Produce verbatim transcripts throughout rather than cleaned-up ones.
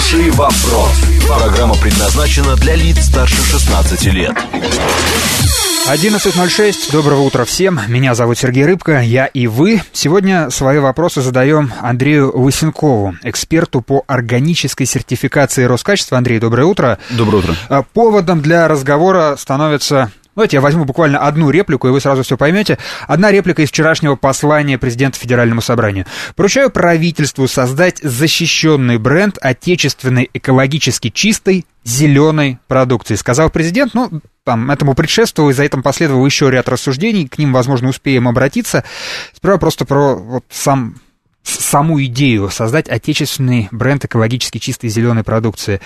Хороший вопрос. Программа предназначена для лиц старше шестнадцати лет. одиннадцать ноль шесть. Доброго утра всем. Меня зовут Сергей Рыбко, я и вы. Сегодня свои вопросы задаем Андрею Лысенкову, эксперту по органической сертификации Роскачества. Андрей, доброе утро. Доброе утро. Поводом для разговора становится... Давайте я возьму буквально одну реплику, и вы сразу все поймете. Одна реплика из вчерашнего послания президента Федеральному собранию. «Поручаю правительству создать защищенный бренд отечественной экологически чистой зеленой продукции», сказал президент. Ну, там, этому предшествовало, и за этим последовал еще ряд рассуждений, к ним, возможно, успеем обратиться. Сперва просто про вот сам, саму идею создать отечественный бренд экологически чистой зеленой продукции.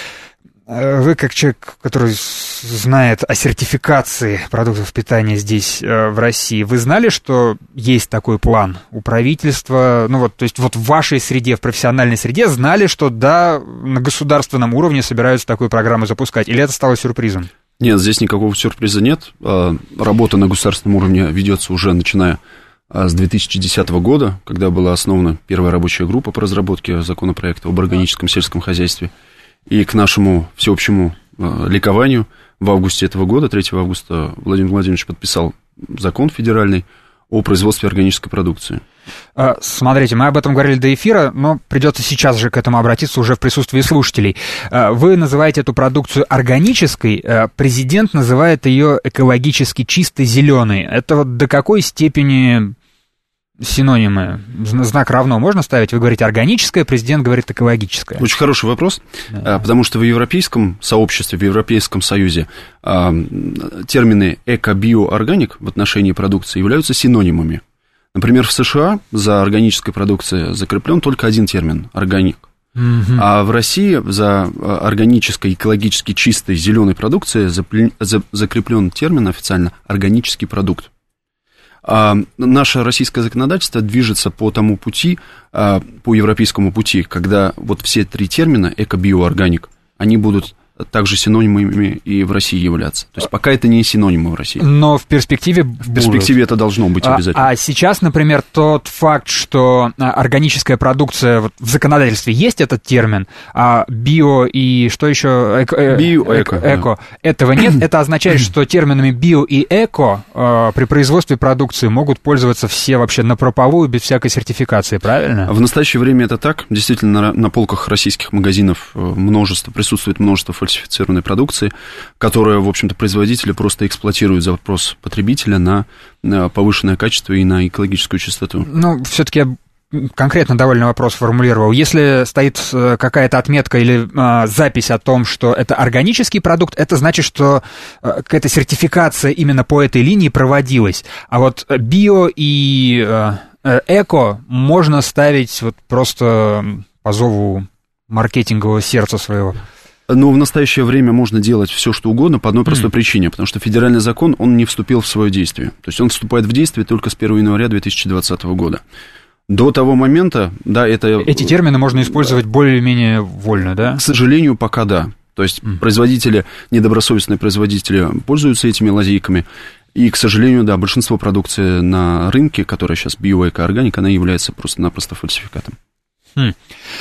Вы, как человек, который знает о сертификации продуктов питания здесь, в России, вы знали, что есть такой план у правительства? Ну вот, то есть вот в вашей среде, в профессиональной среде знали, что да, на государственном уровне собираются такую программу запускать? Или это стало сюрпризом? Нет, здесь никакого сюрприза нет. Работа на государственном уровне ведется уже начиная с две тысячи десятого года, когда была основана первая рабочая группа по разработке законопроекта об органическом сельском хозяйстве. И к нашему всеобщему э, ликованию в августе этого года, третьего августа, Владимир Владимирович подписал закон федеральный о производстве органической продукции. Смотрите, мы об этом говорили до эфира, но придется сейчас же к этому обратиться уже в присутствии слушателей. Вы называете эту продукцию органической, президент называет ее экологически чистой зеленой. Это вот до какой степени... Синонимы, знак равно можно ставить? Вы говорите органическое, президент говорит экологическое. Очень хороший вопрос, да. Потому что в европейском сообществе, в Европейском Союзе термины эко-био-органик в отношении продукции являются синонимами. Например, в США за органической продукцией закреплен только один термин – органик. Угу. А в России за органической, экологически чистой зеленой продукцией закреплен термин официально «органический продукт». А наше российское законодательство движется по тому пути, по европейскому пути, когда вот все три термина эко, био, органик, они будут также синонимами и в России являться. То есть пока это не синонимы в России. Но в перспективе В перспективе будут. Это должно быть обязательно. А, а сейчас, например, тот факт, что органическая продукция, вот в законодательстве есть этот термин, а био и что еще? Эко, био, эко. Эко, эко. Этого нет. Это означает, что терминами био и эко э, при производстве продукции могут пользоваться все вообще напропалую, без всякой сертификации, правильно? В настоящее время это так. Действительно, на, на полках российских магазинов множество, присутствует множество фальсифицированной продукции, которая, в общем-то, производители просто эксплуатируют запрос потребителя на повышенное качество и на экологическую чистоту. Ну, все-таки я конкретно довольно вопрос формулировал. Если стоит какая-то отметка или а, запись о том, что это органический продукт, это значит, что а, какая-то сертификация именно по этой линии проводилась. А вот био и а, эко можно ставить вот просто по зову маркетингового сердца своего. Но в настоящее время можно делать все, что угодно по одной простой mm. причине, потому что федеральный закон, он не вступил в свое действие. То есть он вступает в действие только с первого января две тысячи двадцатого года. До того момента, да, это... Эти термины можно использовать более-менее вольно, да? К сожалению, пока да. То есть mm. производители, недобросовестные производители пользуются этими лазейками. И, к сожалению, да, большинство продукции на рынке, которая сейчас био, эко, органик, она является просто-напросто фальсификатом. Mm.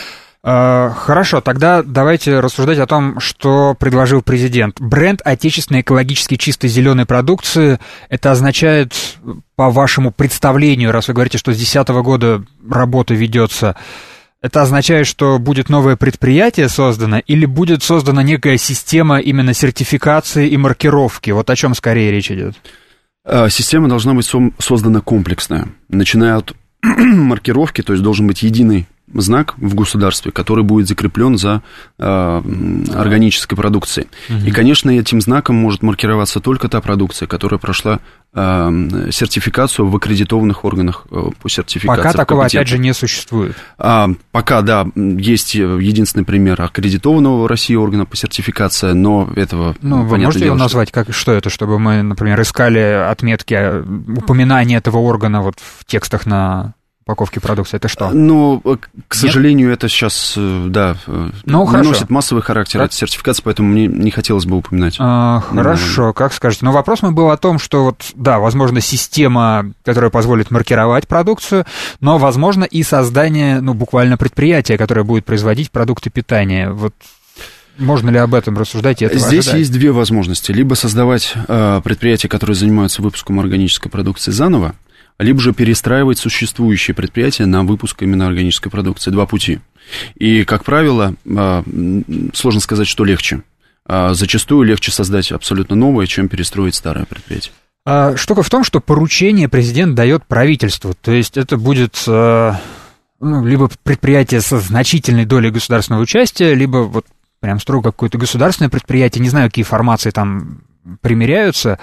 Хорошо, тогда давайте рассуждать о том, что предложил президент. Бренд отечественной экологически чистой зеленой продукции, это означает, по вашему представлению, раз вы говорите, что с две тысячи десятого года работа ведется, это означает, что будет новое предприятие создано или будет создана некая система именно сертификации и маркировки? Вот о чем скорее речь идет? Система должна быть создана комплексная, начиная от маркировки, то есть должен быть единый знак в государстве, который будет закреплен за э, органической продукцией. Угу. И, конечно, этим знаком может маркироваться только та продукция, которая прошла э, сертификацию в аккредитованных органах э, по сертификации. Пока такого, опять же, не существует. А, пока, да, есть единственный пример аккредитованного в России органа по сертификации, но этого... Ну, вы можете его назвать? Как, что это, чтобы мы, например, искали отметки, упоминания этого органа вот в текстах на... упаковки продукции, это что? Ну, к сожалению, Нет? это сейчас, да, ну, не носит массовый характер, как? эта сертификация, поэтому мне не хотелось бы упоминать. А, хорошо, ну, как скажете. Но вопрос мой был о том, что, вот, да, возможно, система, которая позволит маркировать продукцию, но, возможно, и создание, ну, буквально предприятия, которое будет производить продукты питания. Вот можно ли об этом рассуждать и этого Здесь ожидать? есть две возможности. Либо создавать э, предприятия, которые занимаются выпуском органической продукции заново, либо же перестраивать существующие предприятия на выпуск именно органической продукции. Два пути. И, как правило, сложно сказать, что легче. Зачастую легче создать абсолютно новое, чем перестроить старое предприятие. А, штука в том, что поручение президент дает правительству. То есть это будет ну, либо предприятие со значительной долей государственного участия, либо вот прям строго какое-то государственное предприятие. Не знаю, какие формации там примеряются.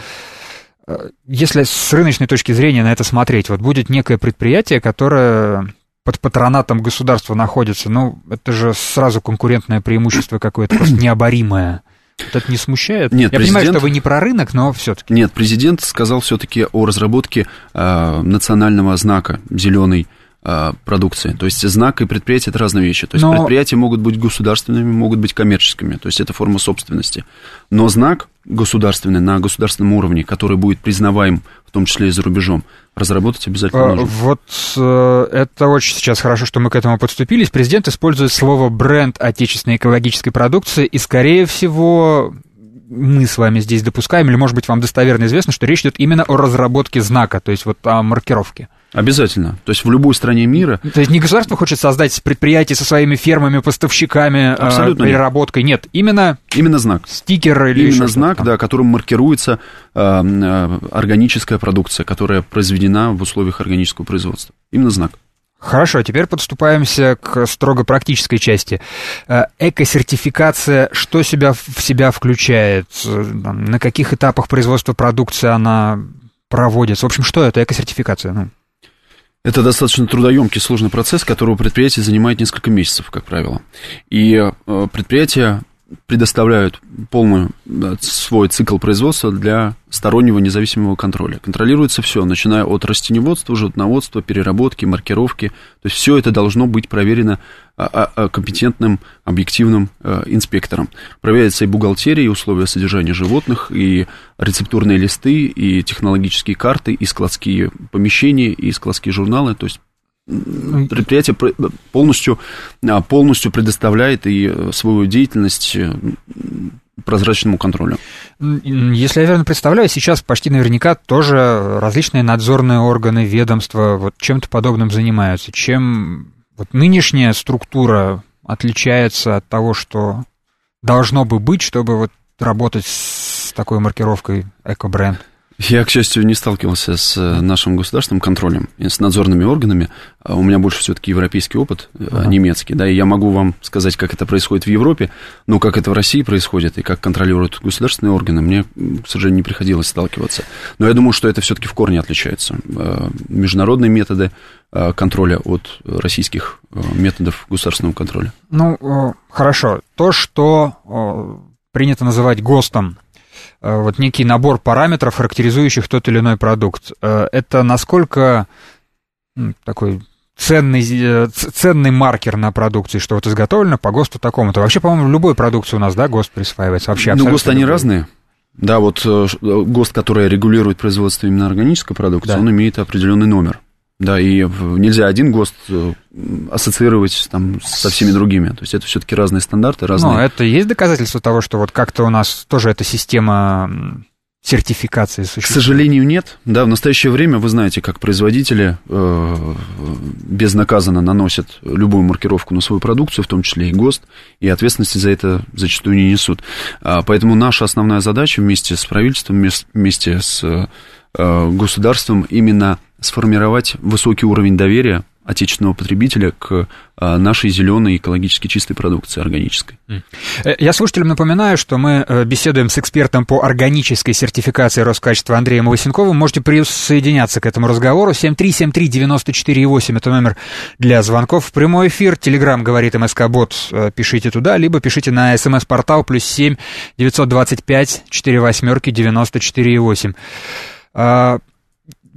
Если с рыночной точки зрения на это смотреть, вот будет некое предприятие, которое под патронатом государства находится, ну, это же сразу конкурентное преимущество какое-то, просто необоримое. Вот это не смущает? Нет, Я президент... понимаю, что вы не про рынок, но все-таки. Нет, президент сказал все-таки о разработке э, национального знака зеленой э, продукции. То есть знак и предприятие — это разные вещи. То есть но... предприятия могут быть государственными, могут быть коммерческими. То есть это форма собственности. Но знак государственный на государственном уровне, который будет признаваем, в том числе и за рубежом, разработать обязательно нужно. Вот это очень сейчас хорошо, что мы к этому подступились. Президент использует слово «бренд отечественной экологической продукции», и, скорее всего, мы с вами здесь допускаем, или, может быть, вам достоверно известно, что речь идет именно о разработке знака, то есть вот о маркировке. Обязательно. То есть в любой стране мира... То есть не государство хочет создать предприятие со своими фермами, поставщиками, абсолютно э, переработкой. Нет, именно... Именно знак. Стикер или Именно знак, да, которым маркируется э, э, органическая продукция, которая произведена в условиях органического производства. Именно знак. Хорошо, теперь подступаемся к строго практической части. Эко-сертификация, что себя, в себя включает? На каких этапах производства продукции она проводится? В общем, что это эко-сертификация? Ну. Это достаточно трудоемкий, сложный процесс, которого предприятие занимает несколько месяцев, как правило. И э, предприятия предоставляют полный да, свой цикл производства для стороннего независимого контроля. Контролируется все, начиная от растениеводства, животноводства, переработки, маркировки. То есть все это должно быть проверено а, а, компетентным, объективным а, инспектором. Проверяется и бухгалтерия, и условия содержания животных, и рецептурные листы, и технологические карты, и складские помещения, и складские журналы. То есть предприятие полностью, полностью предоставляет и свою деятельность прозрачному контролю. Если я верно представляю, сейчас почти наверняка тоже различные надзорные органы, ведомства вот чем-то подобным занимаются. Чем вот нынешняя структура отличается от того, что должно бы быть, чтобы вот работать с такой маркировкой «Эко-бренд»? Я, к счастью, не сталкивался с нашим государственным контролем и с надзорными органами. У меня больше все-таки европейский опыт, ага. немецкий, да, и я могу вам сказать, как это происходит в Европе, но как это в России происходит и как контролируют государственные органы, мне, к сожалению, не приходилось сталкиваться. Но я думаю, что это все-таки в корне отличается. Международные методы контроля от российских методов государственного контроля. Ну, хорошо. То, что принято называть ГОСТом, вот некий набор параметров, характеризующих тот или иной продукт. Это насколько такой ценный, ценный маркер на продукции, что вот изготовлено по ГОСТу такому-то. Вообще, по-моему, в любой продукции у нас, да, ГОСТ присваивается? Вообще, ну, ГОСТ они разные. Да, вот ГОСТ, который регулирует производство именно органической продукции, да. он имеет определенный номер. Да, и нельзя один ГОСТ ассоциировать там со всеми другими. То есть это все-таки разные стандарты, разные. Ну, это есть доказательство того, что вот как-то у нас тоже эта система сертификации существует? К сожалению, нет. Да, в настоящее время вы знаете, как производители э, безнаказанно наносят любую маркировку на свою продукцию, в том числе и ГОСТ, и ответственности за это зачастую не несут. А, поэтому наша основная задача вместе с правительством, вместе с э, государством именно сформировать высокий уровень доверия отечественного потребителя к нашей зеленой экологически чистой продукции, органической. Я слушателям напоминаю, что мы беседуем с экспертом по органической сертификации Роскачества Андреем Лысенковым. Можете присоединяться к этому разговору. семь три семь три девять четыре восемь это номер для звонков в прямой эфир. Телеграм говорит МСК-бот, пишите туда, либо пишите на смс-портал плюс семь девятьсот двадцать пять четыре восьмерки девяносто четыре восемь.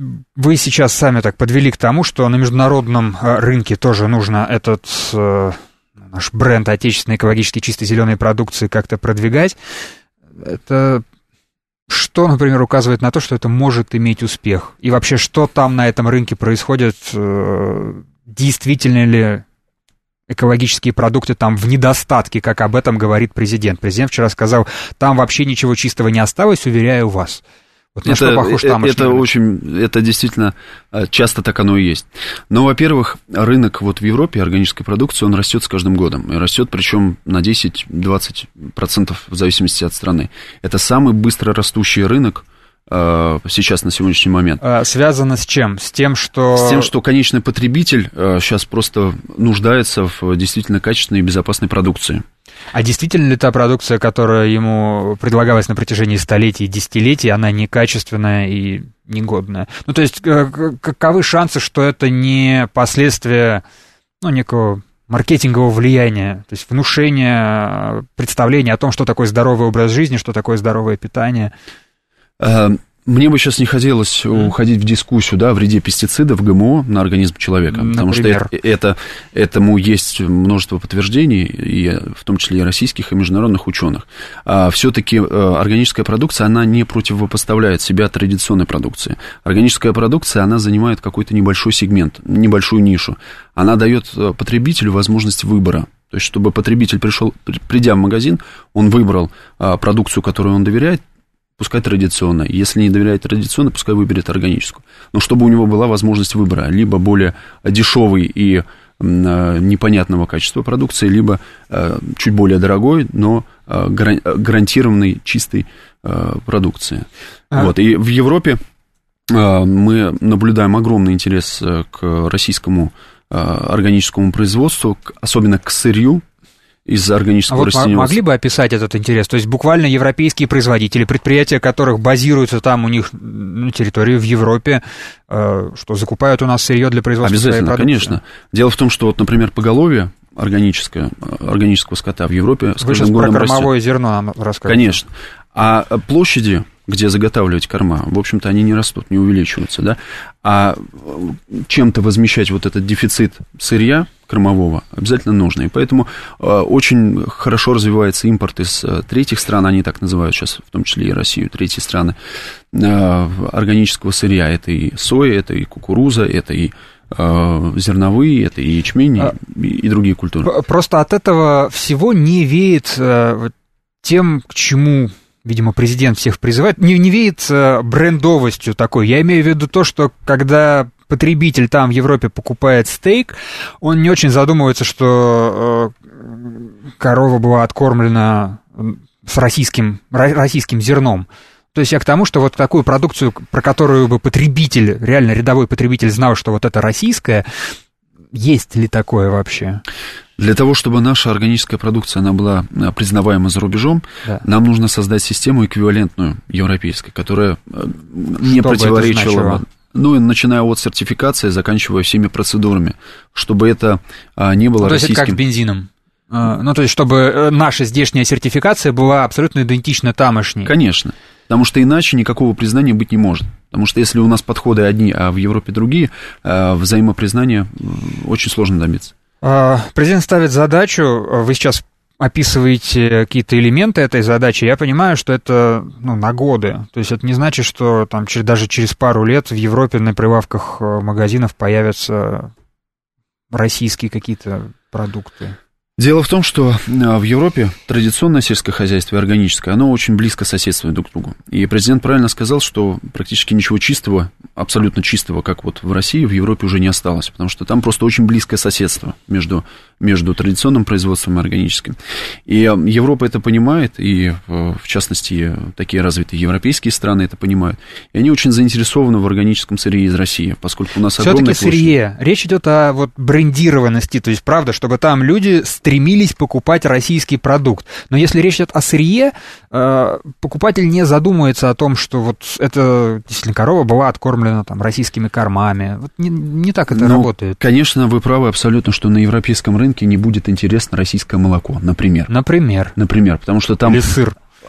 вы сейчас сами так подвели к тому, что на международном рынке тоже нужно этот наш бренд отечественной экологически чистой зеленой продукции как-то продвигать. Это что, например, указывает на то, что это может иметь успех? И вообще, что там на этом рынке происходит? Действительно ли экологические продукты там в недостатке, как об этом говорит президент? Президент вчера сказал, там вообще ничего чистого не осталось, уверяю вас. Вот на это, что похож тамошний это рынок? очень, это действительно часто так оно и есть. Но, во-первых, рынок вот в Европе органической продукции, он растет с каждым годом. И растет, причем на десять-двадцать процентов в зависимости от страны. Это самый быстро растущий рынок э, сейчас на сегодняшний момент. А, связано с чем? С тем, что... С тем, что конечный потребитель э, сейчас просто нуждается в действительно качественной и безопасной продукции. А действительно ли та продукция, которая ему предлагалась на протяжении столетий и десятилетий, она некачественная и негодная? Ну, то есть, каковы шансы, что это не последствия, ну, некого маркетингового влияния, то есть внушения представления о том, что такое здоровый образ жизни, что такое здоровое питание? Мне бы сейчас не хотелось mm. уходить в дискуссию, да, о вреде пестицидов, ГМО на организм человека, Например? потому что это, это, этому есть множество подтверждений, и в том числе и российских, и международных ученых. А все-таки органическая продукция, она не противопоставляет себя традиционной продукции. Органическая продукция, она занимает какой-то небольшой сегмент, небольшую нишу. Она дает потребителю возможность выбора. То есть, чтобы потребитель пришел, придя в магазин, он выбрал продукцию, которой он доверяет, пускай традиционно. Если не доверяет традиционно, пускай выберет органическую. Но чтобы у него была возможность выбора, либо более дешевый и непонятного качества продукции, либо чуть более дорогой, но гарантированной чистой продукции. А. Вот. И в Европе мы наблюдаем огромный интерес к российскому органическому производству, особенно к сырью из органического а вот растениевого. Могли бы описать этот интерес? То есть буквально европейские производители, предприятия, которых базируются там у них на территории в Европе, э, что закупают у нас сырье для производства своей продукции? Обязательно, конечно. Дело в том, что вот, например, поголовье органическое, органического скота в Европе с Вы каждым сейчас годом про кормовое растет. Зерно нам рассказываете. Конечно. А площади, где заготавливать корма, в общем-то, они не растут, не увеличиваются, да. А чем-то возмещать вот этот дефицит сырья кормового обязательно нужно. И поэтому э, очень хорошо развивается импорт из э, третьих стран, они так называют сейчас, в том числе и Россию, третьи страны, э, органического сырья. Это и соя, это и кукуруза, это и э, зерновые, это и ячмень, а, и, и другие культуры. Просто от этого всего не веет э, тем, к чему... Видимо, президент всех призывает, не, не веет брендовостью такой. Я имею в виду то, что когда потребитель там в Европе покупает стейк, он не очень задумывается, что э, корова была откормлена с российским, российским зерном. То есть я к тому, что вот такую продукцию, про которую бы потребитель, реально рядовой потребитель знал, что вот это российская, есть ли такое вообще? Для того, чтобы наша органическая продукция, она была признаваема за рубежом, да. Нам нужно создать систему эквивалентную европейской, которая не Что противоречила, ну, начиная от сертификации, заканчивая всеми процедурами, чтобы это не было ну, то российским... То есть это как с бензином? Ну, то есть чтобы наша здешняя сертификация была абсолютно идентична тамошней? Конечно, потому что иначе никакого признания быть не может. Потому что если у нас подходы одни, а в Европе другие, взаимопризнания очень сложно добиться. Президент ставит задачу, вы сейчас описываете какие-то элементы этой задачи, я понимаю, что это ну, на годы. То есть это не значит, что там, даже через пару лет в Европе на прилавках магазинов появятся российские какие-то продукты. Дело в том, что в Европе традиционное сельское хозяйство и органическое, оно очень близко соседствует друг к другу. И президент правильно сказал, что практически ничего чистого, абсолютно чистого, как вот в России, в Европе уже не осталось, потому что там просто очень близкое соседство между, между традиционным производством и органическим. И Европа это понимает, и в частности такие развитые европейские страны это понимают, и они очень заинтересованы в органическом сырье из России, поскольку у нас огромная площадь. Все-таки сырье. Речь идет о вот брендированности, то есть правда, чтобы там люди стремились покупать российский продукт. Но если речь идет о сырье, покупатель не задумывается о том, что вот эта действительно корова была откормлена там российскими кормами. Вот не, не так это ну, работает. Конечно, вы правы абсолютно, что на европейском рынке не будет интересно российское молоко, например. Например. Например, потому что там... Или сыр.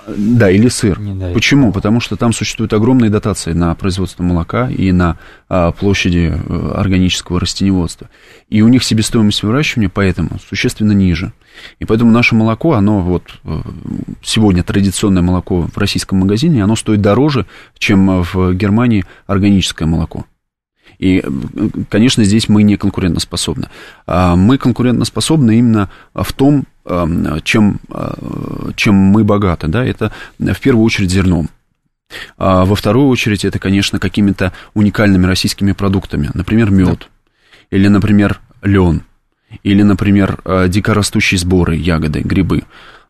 Да, или сыр. Не Почему? Потому что там существуют огромные дотации на производство молока и на а, площади органического растениеводства. И у них себестоимость выращивания поэтому существенно ниже. И поэтому наше молоко, оно вот сегодня традиционное молоко в российском магазине, оно стоит дороже, чем в Германии органическое молоко. И, конечно, здесь мы не конкурентоспособны. Мы конкурентоспособны именно в том, чем, чем мы богаты. Да? Это в первую очередь зерном. А во вторую очередь это, конечно, какими-то уникальными российскими продуктами. Например, мед. Да. Или, например, лен. Или, например, дикорастущие сборы, ягоды, грибы.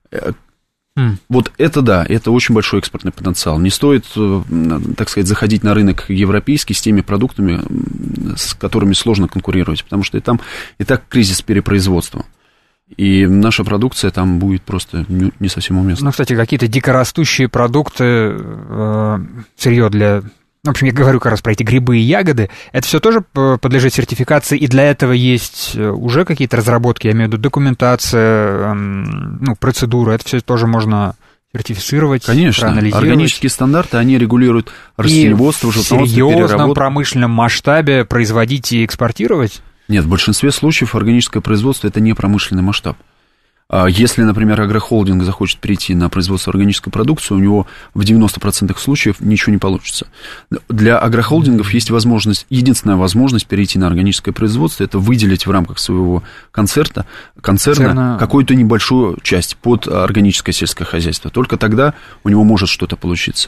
Mm. Вот это да, это очень большой экспортный потенциал. Не стоит, так сказать, заходить на рынок европейский с теми продуктами, с которыми сложно конкурировать, потому что и там и так кризис перепроизводства. И наша продукция там будет просто не совсем уместна. Ну, кстати, какие-то дикорастущие продукты, э, сырье для... В общем, я говорю как раз про эти грибы и ягоды. Это все тоже подлежит сертификации, и для этого есть уже какие-то разработки, я имею в виду документация, ну, процедуры. Это все тоже можно сертифицировать, конечно, проанализировать. Органические стандарты, они регулируют растениеводство, животноводство, переработку. В серьезном промышленном масштабе производить и экспортировать? Нет, в большинстве случаев органическое производство – это не промышленный масштаб. Если, например, агрохолдинг захочет перейти на производство органической продукции, у него в девяноста процентах случаев ничего не получится. Для агрохолдингов есть возможность, единственная возможность перейти на органическое производство, это выделить в рамках своего концерта, концерна Церна... какую-то небольшую часть под органическое сельское хозяйство. Только тогда у него может что-то получиться.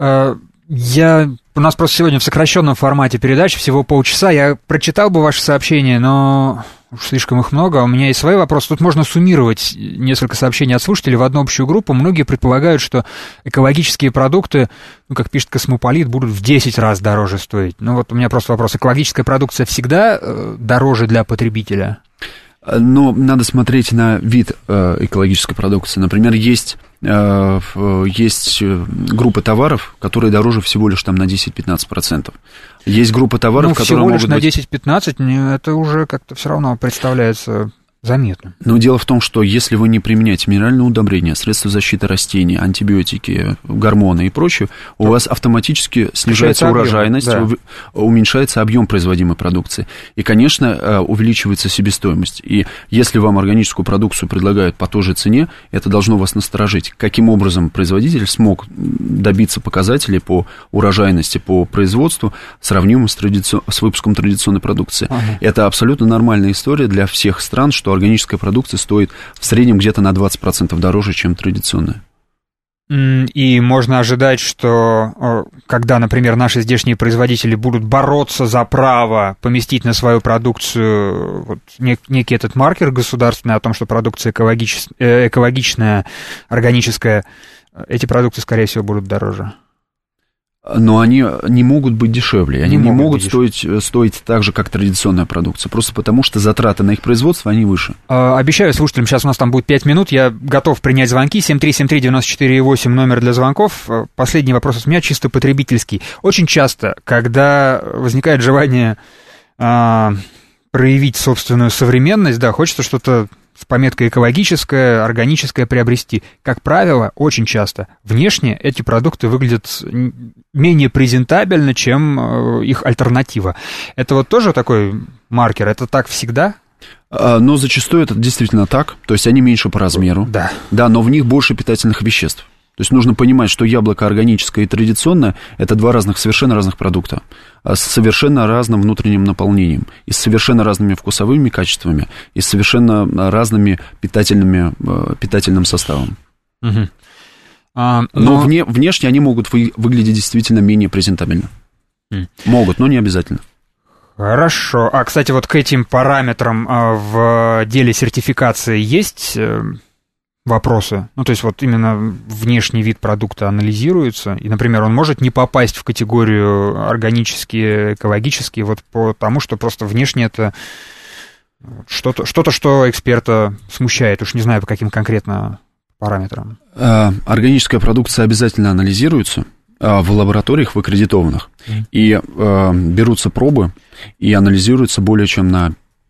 Я... У нас просто сегодня в сокращенном формате передачи, всего полчаса. Я прочитал бы ваши сообщения, но уж слишком их много. У меня есть свои вопросы. Тут можно суммировать несколько сообщений от слушателей в одну общую группу. Многие предполагают, что экологические продукты, ну, как пишет Космополит, будут в десять раз дороже стоить. Ну, вот у меня просто вопрос. Экологическая продукция всегда дороже для потребителя? Но надо смотреть на вид экологической продукции. Например, есть, есть группы товаров, которые дороже всего лишь там на десять-пятнадцать процентов. Есть группа товаров, ну, которые могут быть... всего лишь на десять-пятнадцать, это уже как-то все равно представляется... заметно. Но дело в том, что если вы не применяете минеральные удобрения, средства защиты растений, антибиотики, гормоны и прочее, у вас автоматически снижается урожайность, да. уменьшается объем производимой продукции. И, конечно, увеличивается себестоимость. И если вам органическую продукцию предлагают по той же цене, это должно вас насторожить. Каким образом производитель смог добиться показателей по урожайности, по производству, сравнимым с, традици... с выпуском традиционной продукции. Ага. Это абсолютно нормальная история для всех стран, что органическая продукция стоит в среднем где-то на двадцать процентов дороже, чем традиционная. И можно ожидать, что когда, например, наши здешние производители будут бороться за право поместить на свою продукцию вот некий этот маркер государственный о том, что продукция экологич... экологичная, органическая, эти продукты, скорее всего, будут дороже. Но они не могут быть дешевле, они не, не могут стоить, стоить так же, как традиционная продукция, просто потому что затраты на их производство, они выше. Обещаю слушателям, сейчас у нас там будет пять минут, я готов принять звонки, семь три семь три девяносто четыре восемь, номер для звонков. Последний вопрос от меня, чисто потребительский. Очень часто, когда возникает желание а, проявить собственную современность, да, хочется что-то с пометкой экологическое, органическое приобрести. Как правило, очень часто внешне эти продукты выглядят менее презентабельно, чем их альтернатива. Это вот тоже такой маркер? Это так всегда? Но зачастую это действительно так. То есть они меньше по размеру. Да. Да, но в них больше питательных веществ. То есть нужно понимать, что яблоко органическое и традиционное – это два разных, совершенно разных продукта, с совершенно разным внутренним наполнением, и с совершенно разными вкусовыми качествами, и с совершенно разными питательными, питательным составом. Угу. А, но но вне, внешне они могут вы, выглядеть действительно менее презентабельно. Mm. Могут, но не обязательно. Хорошо. А, кстати, вот к этим параметрам в деле сертификации есть... вопросы. Ну, то есть вот именно внешний вид продукта анализируется, и, например, он может не попасть в категорию органические, экологические, вот потому что просто внешне это что-то, что-то, что эксперта смущает, уж не знаю, по каким конкретно параметрам. Органическая продукция обязательно анализируется в лабораториях, в аккредитованных, mm. и берутся пробы и анализируются более чем на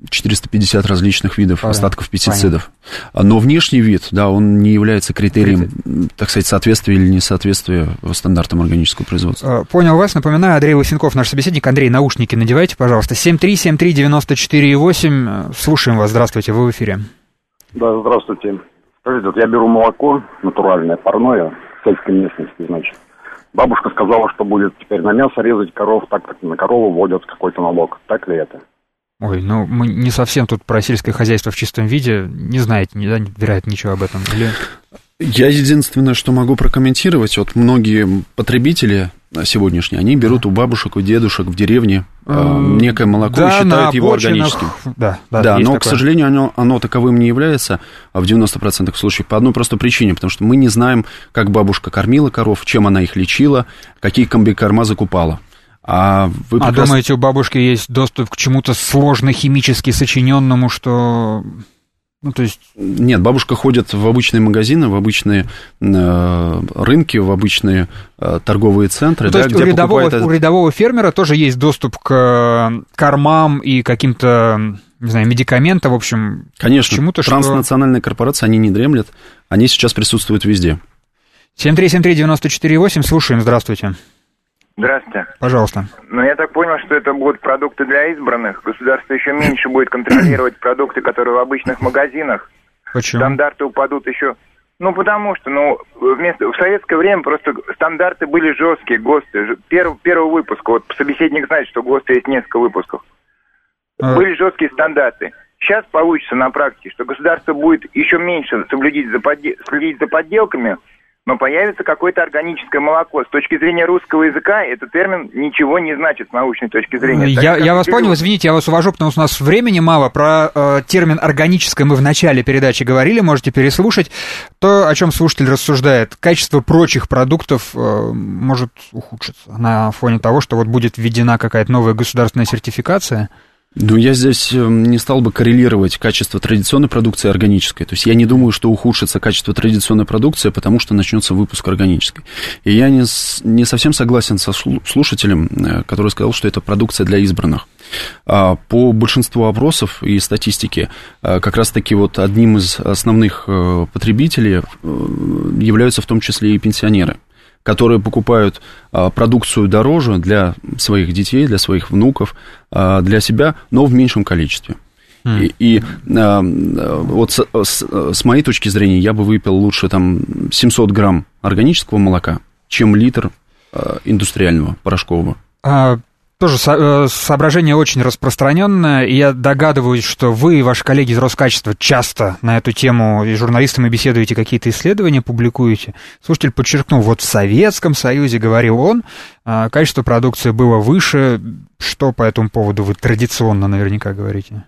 четыреста пятьдесят различных видов Понятно. остатков пестицидов. Понятно. Но внешний вид, да, он не является критерием, Критер. так сказать, соответствия или несоответствия стандартам органического производства. Понял вас. Напоминаю, Андрей Лысенков, наш собеседник. Андрей, наушники надевайте, пожалуйста. семь три семь три девяносто четыре восемь. Слушаем вас. Здравствуйте, вы в эфире. Да, здравствуйте. Скажите, вот я беру молоко натуральное, парное, в сельской местности, значит. Бабушка сказала, что будет теперь на мясо резать коров, так как на корову вводят какой-то налог. Так ли это? Ой, ну мы не совсем тут про сельское хозяйство в чистом виде. Не знаете, не, да, вероятно, ничего об этом. Или... Я единственное, что могу прокомментировать, вот многие потребители сегодняшние, они берут у бабушек, у дедушек в деревне э, некое молоко да, и считают его органическим. Да, да, да но, такое. К сожалению, оно, оно таковым не является в девяноста процентах случаев по одной простой причине, потому что мы не знаем, как бабушка кормила коров, чем она их лечила, какие комбикорма закупала. А, вы прекрасно... а думаете, у бабушки есть доступ к чему-то сложно-химически сочиненному, что... Ну, то есть... Нет, бабушка ходит в обычные магазины, в обычные э, рынки, в обычные э, торговые центры. Ну, да, то есть где у рядового, покупает... у рядового фермера тоже есть доступ к кормам и каким-то, не знаю, медикаментам, в общем, Конечно, чему-то, транснациональные что... корпорации, они не дремлят, они сейчас присутствуют везде. семь три семь три девяносто четыре восемь, слушаем, здравствуйте. Здравствуйте. Пожалуйста. Ну, я так понял, что это будут продукты для избранных. Государство еще меньше будет контролировать продукты, которые в обычных магазинах. Почему? Стандарты упадут еще... Ну, потому что, ну, вместо... в советское время просто стандарты были жесткие, ГОСТы. Перв... Первый выпуск, вот собеседник знает, что ГОСТы есть несколько выпусков. А... Были жесткие стандарты. Сейчас получится на практике, что государство будет еще меньше соблюдить за подде... следить за подделками, но появится какое-то органическое молоко. С точки зрения русского языка этот термин ничего не значит с научной точки зрения. Я, так, я вас понял, извините, я вас увожу, потому что у нас времени мало. Про э, термин «органическое» мы в начале передачи говорили, можете переслушать. То, о чем слушатель рассуждает, качество прочих продуктов э, может ухудшиться на фоне того, что вот будет введена какая-то новая государственная сертификация. Ну, я здесь не стал бы коррелировать качество традиционной продукции и органической. То есть я не думаю, что ухудшится качество традиционной продукции, потому что начнется выпуск органической. И я не, не совсем согласен со слушателем, который сказал, что это продукция для избранных. По большинству опросов и статистики, как раз-таки вот одним из основных потребителей являются в том числе и пенсионеры, которые покупают а, продукцию дороже для своих детей, для своих внуков, а, для себя, но в меньшем количестве. Mm. И, и а, вот с, с, с моей точки зрения, я бы выпил лучше там семьсот грамм органического молока, чем литр а, индустриального, порошкового. А... Тоже со- соображение очень распространенное, и я догадываюсь, что вы и ваши коллеги из Роскачества часто на эту тему и журналистами беседуете, какие-то исследования публикуете. Слушатель подчеркнул, вот в Советском Союзе, говорил он, качество продукции было выше. Что по этому поводу вы традиционно наверняка говорите?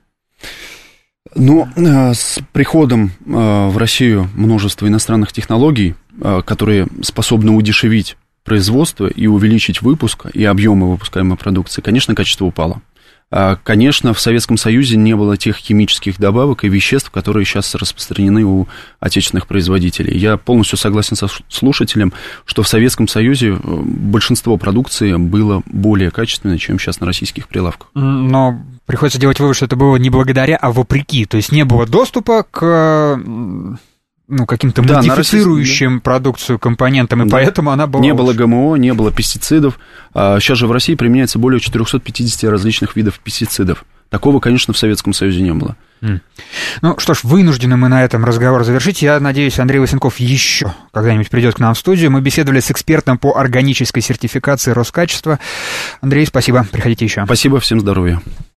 Ну, с приходом в Россию множества иностранных технологий, которые способны удешевить производство и увеличить выпуск и объемы выпускаемой продукции, конечно, качество упало. Конечно, в Советском Союзе не было тех химических добавок и веществ, которые сейчас распространены у отечественных производителей. Я полностью согласен со слушателем, что в Советском Союзе большинство продукции было более качественное, чем сейчас на российских прилавках. Но приходится делать вывод, что это было не благодаря, а вопреки. То есть не было доступа к... ну, каким-то да, модифицирующим России... продукцию компонентам, и да. поэтому она была... Не было ГМО, не было пестицидов. А сейчас же в России применяется более четыреста пятьдесят различных видов пестицидов. Такого, конечно, в Советском Союзе не было. Mm. Ну, что ж, вынуждены мы на этом разговор завершить. Я надеюсь, Андрей Лысенков еще когда-нибудь придет к нам в студию. Мы беседовали с экспертом по органической сертификации Роскачества. Андрей, спасибо. Приходите еще. Спасибо, всем здоровья.